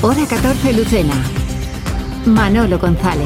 Hora 14 Lucena. Manolo González.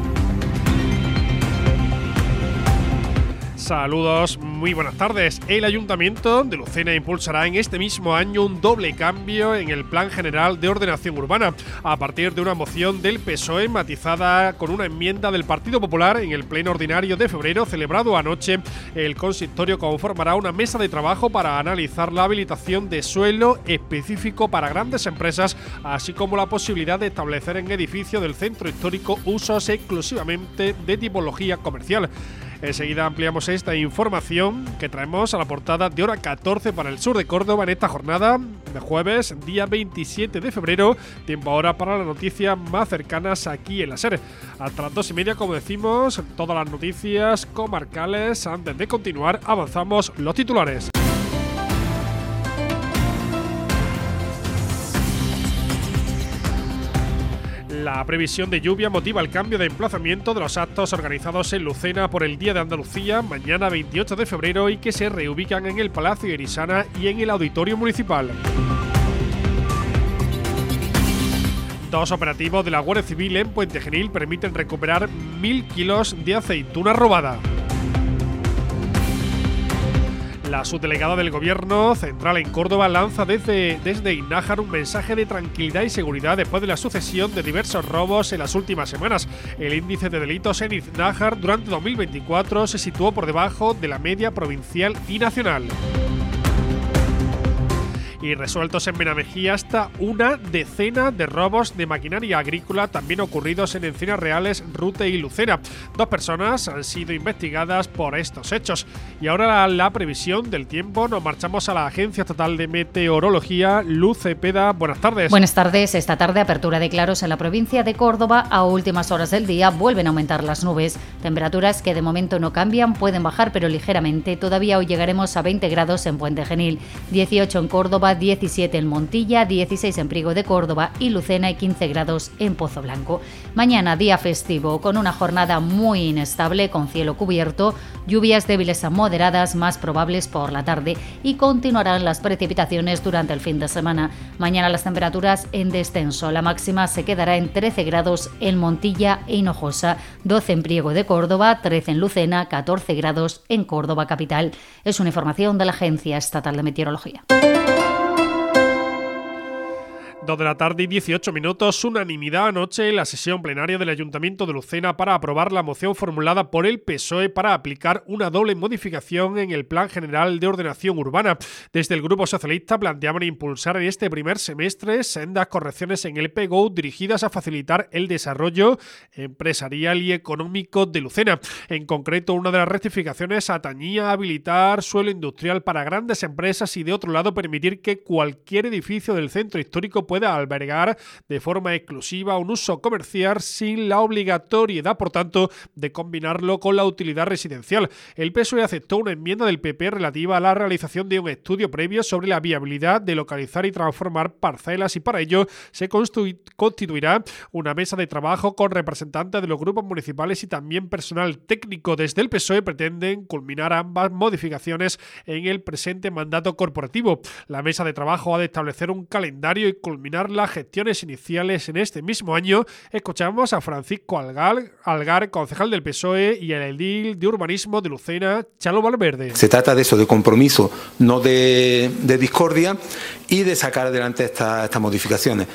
Saludos, muy buenas tardes. El Ayuntamiento de Lucena impulsará en este mismo año un doble cambio en el Plan General de Ordenación Urbana, a partir de una moción del PSOE matizada con una enmienda del Partido Popular. En el pleno ordinario de febrero celebrado anoche, el consistorio conformará una mesa de trabajo para analizar la habilitación de suelo específico para grandes empresas, así como la posibilidad de establecer en edificios del centro histórico usos exclusivamente de tipología comercial. Enseguida ampliamos esta información que traemos a la portada de Hora 14 para el sur de Córdoba en esta jornada de jueves, día 27 de febrero. Tiempo ahora para las noticias más cercanas aquí en la SER. Hasta las 2:30, como decimos, todas las noticias comarcales. Antes de continuar, avanzamos los titulares. La previsión de lluvia motiva el cambio de emplazamiento de los actos organizados en Lucena por el Día de Andalucía, mañana 28 de febrero, y que se reubican en el Palacio de Irisana y en el Auditorio Municipal. Dos operativos de la Guardia Civil en Puente Genil permiten recuperar 1.000 kilos de aceituna robada. La subdelegada del Gobierno Central en Córdoba lanza desde Innájar un mensaje de tranquilidad y seguridad después de la sucesión de diversos robos en las últimas semanas. El índice de delitos en Innájar durante 2024 se situó por debajo de la media provincial y nacional. Y resueltos en Benamejía hasta una decena de robos de maquinaria agrícola, también ocurridos en Encinas Reales, Rute y Lucena. 2 personas han sido investigadas por estos hechos. Y ahora la previsión del tiempo. Nos marchamos a la Agencia Estatal de Meteorología. Luz Cepeda, buenas tardes. Buenas tardes. Esta tarde apertura de claros en la provincia de Córdoba. A últimas horas del día vuelven a aumentar las nubes. Temperaturas que de momento no cambian, pueden bajar pero ligeramente. Todavía hoy llegaremos a 20 grados en Puente Genil, 18 en Córdoba, 17 en Montilla, 16 en Priego de Córdoba y Lucena y 15 grados en Pozo Blanco. Mañana día festivo con una jornada muy inestable con cielo cubierto, lluvias débiles a moderadas más probables por la tarde y continuarán las precipitaciones durante el fin de semana. Mañana las temperaturas en descenso, la máxima se quedará en 13 grados en Montilla e Hinojosa, 12 en Priego de Córdoba, 13 en Lucena, 14 grados en Córdoba capital. Es una información de la Agencia Estatal de Meteorología. 2 de la tarde y 18 minutos, unanimidad anoche en la sesión plenaria del Ayuntamiento de Lucena para aprobar la moción formulada por el PSOE para aplicar una doble modificación en el Plan General de Ordenación Urbana. Desde el Grupo Socialista planteaban impulsar en este primer semestre sendas correcciones en el PGO dirigidas a facilitar el desarrollo empresarial y económico de Lucena. En concreto, una de las rectificaciones atañía a habilitar suelo industrial para grandes empresas y, de otro lado, permitir que cualquier edificio del centro histórico pueda albergar de forma exclusiva un uso comercial sin la obligatoriedad, por tanto, de combinarlo con la utilidad residencial. El PSOE aceptó una enmienda del PP relativa a la realización de un estudio previo sobre la viabilidad de localizar y transformar parcelas, y para ello se constituirá una mesa de trabajo con representantes de los grupos municipales y también personal técnico. Desde el PSOE pretenden culminar ambas modificaciones en el presente mandato corporativo. La mesa de trabajo ha de establecer un calendario y culminar las gestiones iniciales en este mismo año. Escuchamos a Francisco Algar, concejal del PSOE, y el edil de urbanismo de Lucena, Chalo Valverde. Se trata de eso, de compromiso, no de discordia, y de sacar adelante estas modificaciones.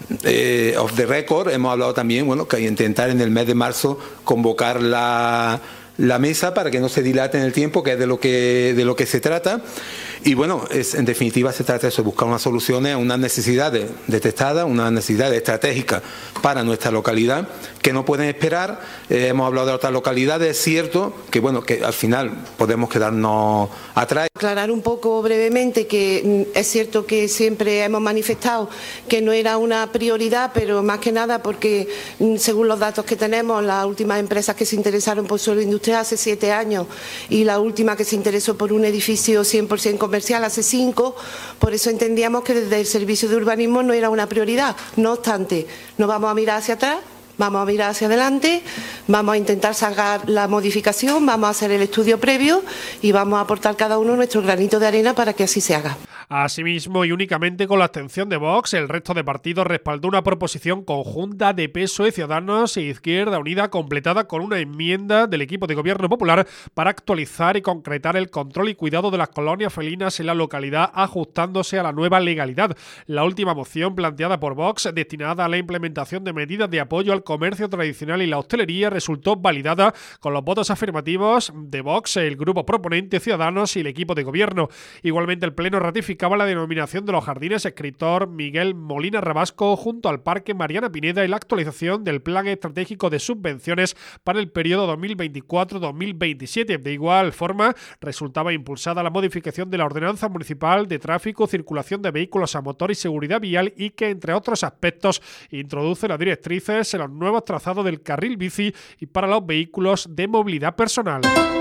Off the record hemos hablado también, que hay que intentar en el mes de marzo convocar la mesa para que no se dilate en el tiempo, que es de lo que se trata. Y en definitiva se trata de eso, buscar unas soluciones a unas necesidades detectadas, unas necesidades estratégicas para nuestra localidad que no pueden esperar. Hemos hablado de otras localidades, es cierto que al final podemos quedarnos atrás. Aclarar un poco brevemente que es cierto que siempre hemos manifestado que no era una prioridad, pero más que nada porque según los datos que tenemos, las últimas empresas que se interesaron por suelo industrial hace 7 años y la última que se interesó por un edificio 100% comercial hace 5, por eso entendíamos que desde el Servicio de Urbanismo no era una prioridad. No obstante, no vamos a mirar hacia atrás, vamos a mirar hacia adelante, vamos a intentar sacar la modificación, vamos a hacer el estudio previo y vamos a aportar cada uno nuestro granito de arena para que así se haga. Asimismo, y únicamente con la abstención de Vox, el resto de partidos respaldó una proposición conjunta de PSOE, Ciudadanos e Izquierda Unida, completada con una enmienda del equipo de gobierno popular para actualizar y concretar el control y cuidado de las colonias felinas en la localidad, ajustándose a la nueva legalidad. La última moción, planteada por Vox, destinada a la implementación de medidas de apoyo al comercio tradicional y la hostelería, resultó validada con los votos afirmativos de Vox, el grupo proponente, Ciudadanos y el equipo de gobierno. Igualmente, el Pleno ratificaba la denominación de los jardines Escritor Miguel Molina Rabasco junto al Parque Mariana Pineda y la actualización del Plan Estratégico de Subvenciones para el periodo 2024-2027. De igual forma, resultaba impulsada la modificación de la Ordenanza Municipal de Tráfico, Circulación de Vehículos a Motor y Seguridad Vial y que, entre otros aspectos, introduce las directrices en los nuevos trazados del carril bici y para los vehículos de movilidad personal.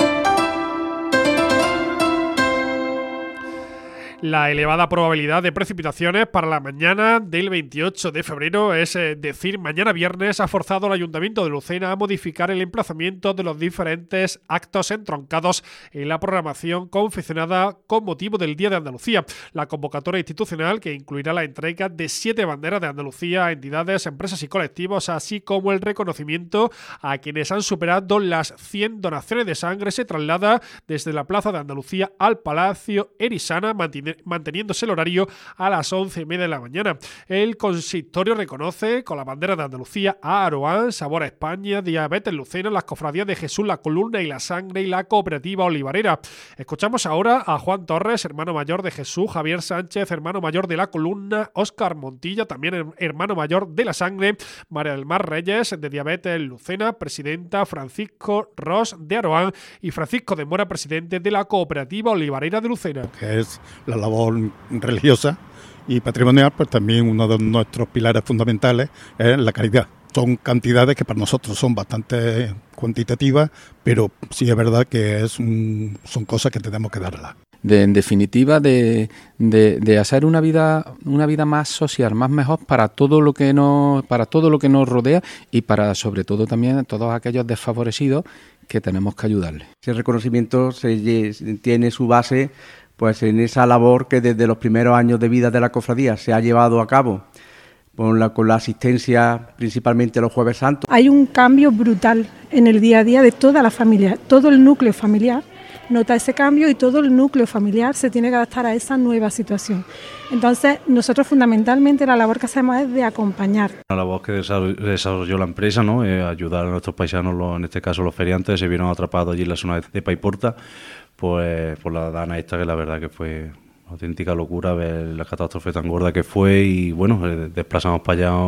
La elevada probabilidad de precipitaciones para la mañana del 28 de febrero, es decir, mañana viernes, ha forzado al Ayuntamiento de Lucena a modificar el emplazamiento de los diferentes actos entroncados en la programación confeccionada con motivo del Día de Andalucía. La convocatoria institucional, que incluirá la entrega de 7 banderas de Andalucía a entidades, empresas y colectivos, así como el reconocimiento a quienes han superado las 100 donaciones de sangre, se traslada desde la Plaza de Andalucía al Palacio Erisana, manteniéndose el horario a las 11:30 de la mañana. El consistorio reconoce con la bandera de Andalucía a Aroán, Sabor a España, Diabetes Lucena, las cofradías de Jesús, la Columna y la Sangre y la Cooperativa Olivarera. Escuchamos ahora a Juan Torres, hermano mayor de Jesús, Javier Sánchez, hermano mayor de la Columna, Óscar Montilla, también hermano mayor de la Sangre, María del Mar Reyes, de Diabetes Lucena, presidenta, Francisco Ros de Aroán y Francisco de Mora, presidente de la Cooperativa Olivarera de Lucena. Que es la labor religiosa y patrimonial, pues también uno de nuestros pilares fundamentales es la caridad. Son cantidades que para nosotros son bastante cuantitativas, pero sí es verdad que son cosas que tenemos que darlas. En definitiva, de hacer una vida más social, más mejor para todo lo que nos rodea y para, sobre todo, también todos aquellos desfavorecidos que tenemos que ayudarles. Ese reconocimiento tiene su base pues en esa labor que desde los primeros años de vida de la cofradía se ha llevado a cabo con la asistencia principalmente los Jueves Santos. Hay un cambio brutal en el día a día de toda la familia, todo el núcleo familiar nota ese cambio y todo el núcleo familiar se tiene que adaptar a esa nueva situación. Entonces, nosotros fundamentalmente la labor que hacemos es de acompañar. La labor que desarrolló la empresa, ¿no? Ayudar a nuestros paisanos, en este caso los feriantes, se vieron atrapados allí en la zona de Paiporta, pues por la dana esta, que la verdad que fue una auténtica locura ver la catástrofe tan gorda que fue y bueno, desplazamos para allá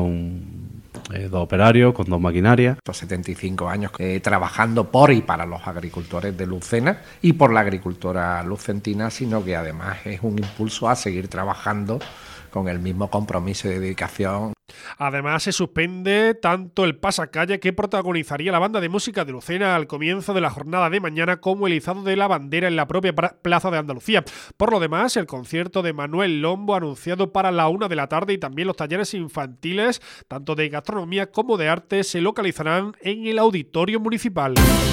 dos operarios con 2 maquinarias. 75 años trabajando por y para los agricultores de Lucena y por la agricultura lucentina, sino que además es un impulso a seguir trabajando con el mismo compromiso y dedicación. Además, se suspende tanto el pasacalle que protagonizaría la banda de música de Lucena al comienzo de la jornada de mañana como el izado de la bandera en la propia Plaza de Andalucía. Por lo demás, el concierto de Manuel Lombo anunciado para la 1 de la tarde y también los talleres infantiles, tanto de gastronomía como de arte, se localizarán en el Auditorio Municipal.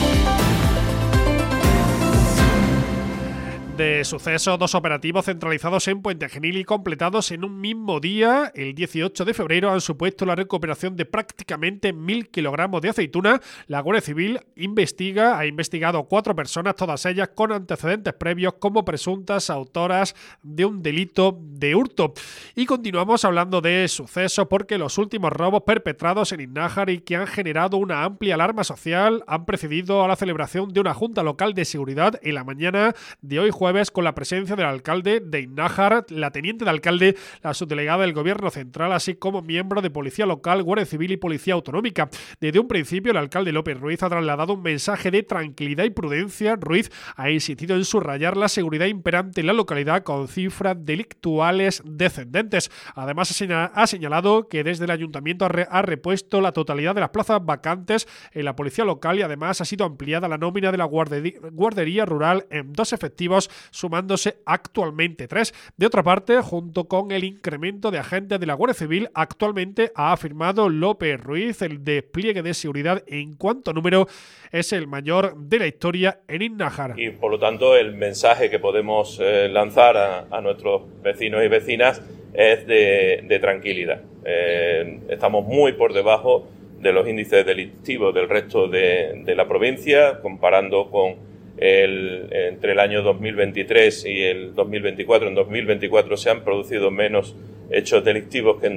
De suceso, 2 operativos centralizados en Puente Genil y completados en un mismo día, el 18 de febrero, han supuesto la recuperación de prácticamente 1.000 kilogramos de aceituna. La Guardia Civil ha investigado a 4 personas, todas ellas con antecedentes previos como presuntas autoras de un delito de hurto. Y continuamos hablando de suceso porque los últimos robos perpetrados en Innájar y que han generado una amplia alarma social han precedido a la celebración de una junta local de seguridad en la mañana de hoy jueves, con la presencia del alcalde de Innájar, la teniente de alcalde, la subdelegada del Gobierno Central, así como miembros de Policía Local, Guardia Civil y Policía Autonómica. Desde un principio, el alcalde López Ruiz ha trasladado un mensaje de tranquilidad y prudencia. Ruiz ha insistido en subrayar la seguridad imperante en la localidad con cifras delictuales descendentes. Además, ha señalado que desde el Ayuntamiento ha repuesto la totalidad de las plazas vacantes en la Policía Local y además ha sido ampliada la nómina de la Guardería Rural en 2 efectivos sumándose actualmente 3. De otra parte, junto con el incremento de agentes de la Guardia Civil, actualmente ha afirmado López Ruiz, el despliegue de seguridad en cuanto a número es el mayor de la historia en Innájar. Y por lo tanto el mensaje que podemos lanzar a nuestros vecinos y vecinas es de tranquilidad. Estamos muy por debajo de los índices delictivos del resto de la provincia, comparando con entre el año 2023 y el 2024. En 2024 se han producido menos hechos delictivos que en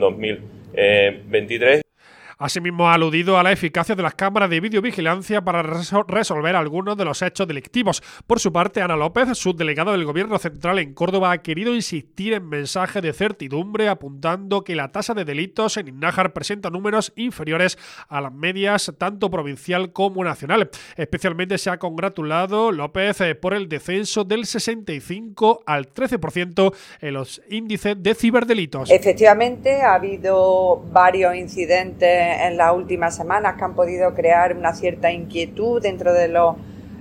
2023. Asimismo, ha aludido a la eficacia de las cámaras de videovigilancia para resolver algunos de los hechos delictivos. Por su parte, Ana López, subdelegada del Gobierno Central en Córdoba, ha querido insistir en mensajes de certidumbre, apuntando que la tasa de delitos en Innájar presenta números inferiores a las medias tanto provincial como nacional. Especialmente se ha congratulado López por el descenso del 65 al 13% en los índices de ciberdelitos. Efectivamente, ha habido varios incidentes en las últimas semanas que han podido crear una cierta inquietud dentro de los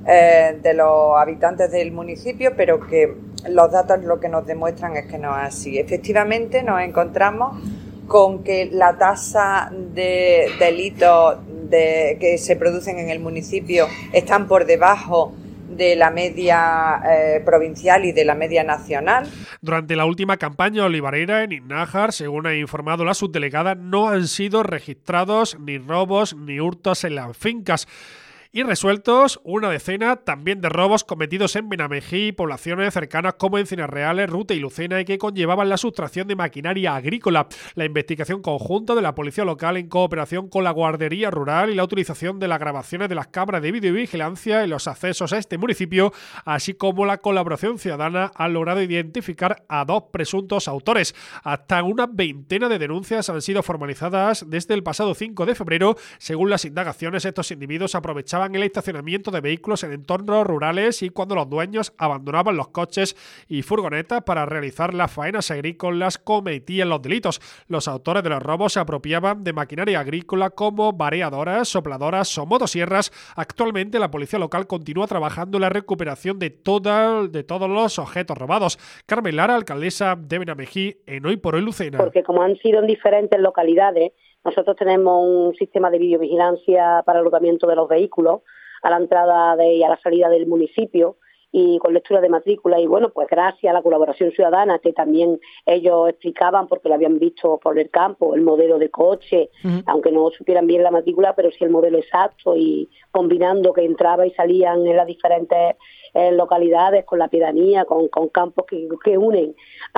habitantes del municipio, pero que los datos lo que nos demuestran es que no es así. Efectivamente, nos encontramos con que la tasa de delitos que se producen en el municipio están por debajo de la media provincial y de la media nacional. Durante la última campaña olivarera en Innájar, según ha informado la subdelegada, no han sido registrados ni robos ni hurtos en las fincas. Y resueltos una decena también de robos cometidos en Benamejí y poblaciones cercanas como Encinas Reales, Rute y Lucena, y que conllevaban la sustracción de maquinaria agrícola. La investigación conjunta de la policía local en cooperación con la Guardería Rural y la utilización de las grabaciones de las cámaras de videovigilancia en los accesos a este municipio, así como la colaboración ciudadana, han logrado identificar a 2 presuntos autores. Hasta una veintena de denuncias han sido formalizadas desde el pasado 5 de febrero. Según las indagaciones, estos individuos aprovechaban el estacionamiento de vehículos en entornos rurales y cuando los dueños abandonaban los coches y furgonetas para realizar las faenas agrícolas, cometían los delitos. Los autores de los robos se apropiaban de maquinaria agrícola como vareadoras, sopladoras o motosierras. Actualmente la policía local continúa trabajando en la recuperación de todos los objetos robados. Carmen Lara, alcaldesa de Benamejí, en Hoy por Hoy Lucena. Porque como han sido en diferentes localidades, nosotros tenemos un sistema de videovigilancia para el agrupamiento de los vehículos a la entrada y a la salida del municipio y con lectura de matrícula. Y bueno, pues gracias a la colaboración ciudadana que también ellos explicaban, porque lo habían visto por el campo, el modelo de coche, aunque no supieran bien la matrícula, pero sí el modelo exacto, y combinando que entraba y salían en las diferentes localidades, con la pedanía, con campos que unen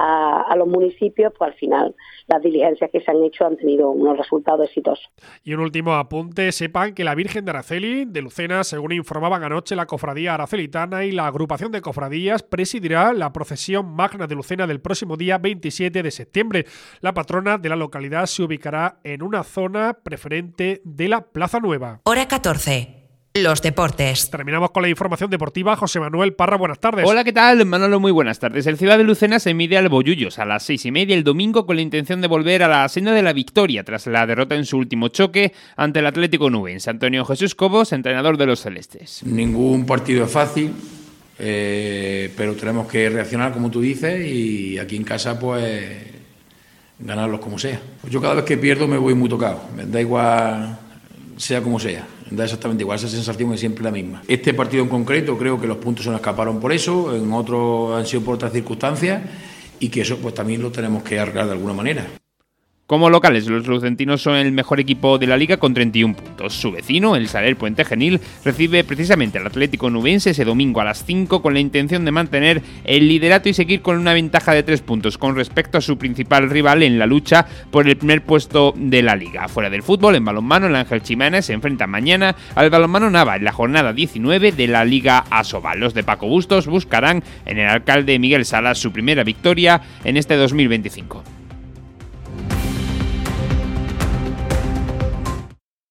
a los municipios, pues al final las diligencias que se han hecho han tenido unos resultados exitosos. Y un último apunte: sepan que la Virgen de Araceli de Lucena, según informaban anoche la Cofradía Aracelitana y la agrupación de cofradías, presidirá la procesión magna de Lucena del próximo día 27 de septiembre. La patrona de la localidad se ubicará en una zona preferente de la Plaza Nueva. Hora 14. Los deportes. Terminamos con la información deportiva. José Manuel Parra, buenas tardes. Hola, ¿qué tal? Manolo, muy buenas tardes. El Ciudad de Lucena se mide al Bollullos a las 6:30 el domingo con la intención de volver a la senda de la victoria tras la derrota en su último choque ante el Atlético Nubense. Antonio Jesús Cobos, entrenador de los celestes. Ningún partido es fácil, pero tenemos que reaccionar como tú dices, y aquí en casa pues ganarlos como sea. Yo cada vez que pierdo me voy muy tocado, me da igual sea como sea, da exactamente igual, esa sensación es siempre la misma. Este partido en concreto creo que los puntos se nos escaparon por eso, en otros han sido por otras circunstancias, y que eso pues también lo tenemos que arreglar de alguna manera. Como locales, los lucentinos son el mejor equipo de la liga con 31 puntos. Su vecino, el Saler Puente Genil, recibe precisamente al Atlético Nubense ese domingo a las 5 con la intención de mantener el liderato y seguir con una ventaja de 3 puntos con respecto a su principal rival en la lucha por el primer puesto de la liga. Fuera del fútbol, en balonmano, el Ángel Chiménez se enfrenta mañana al Balonmano Nava en la jornada 19 de la Liga Asobal. Los de Paco Bustos buscarán en el alcalde Miguel Salas su primera victoria en este 2025.